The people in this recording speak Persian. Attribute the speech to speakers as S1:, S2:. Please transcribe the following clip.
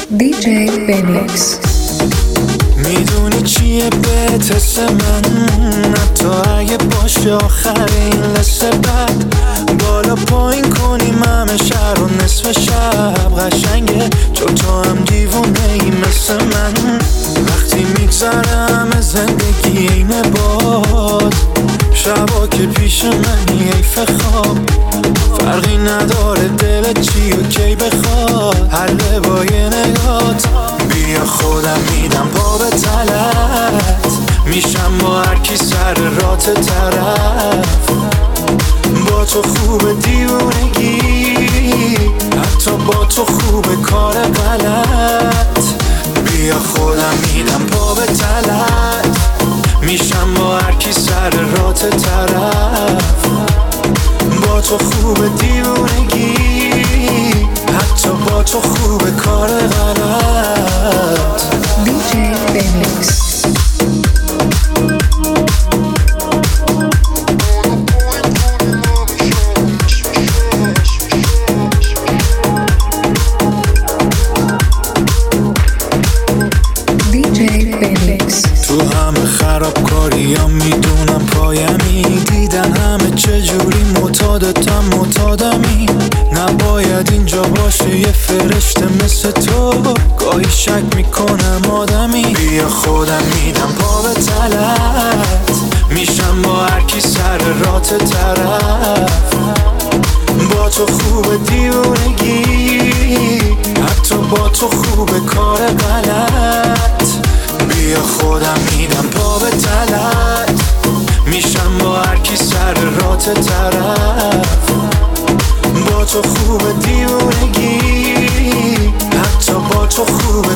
S1: DJ Phoenix.
S2: میدونی چیه بهت حس من، حتی اگه باشه آخر این لسه بد بالا پایین کنیم همه شهر و نصف شب قشنگه چون تو هم دیوونه ای مثل من. وقتی میگذره همه زندگی اینه باد، شبا که پیش منی حیف خواب، فرقی نداره دلت چی و کی بخواد حله با یه نگات. بیا خودم میدم پا به تلت، میشم با هرکی سر رات طرف. با تو خوب دیوونگی، حتی با تو خوب کار غلط. بیا خودم میدم پا به تلت، میشم با هرکی سر رات طرف. با تو خوب دیوونگی، حتی با تو خوب کار غلط.
S1: DJ Phoenix.
S2: تو همه خرابکاریم میدونم پایمی، دیدن همه چجوری معتادتم معتادمی. نباید اینجا باشه یه فرشته مثل تو، گاهی شک میکنم آدمی. بیا خودم میدم پا به تلت، میشم با هرکی سر رات طرف. با تو خوب دیوونگی، حتی با تو خوب کار غلط. بیا خودم میدم پا به تلت، میشم با هرکی سر رات طرف. با تو خوب دیوونگی، حتی با تو خوب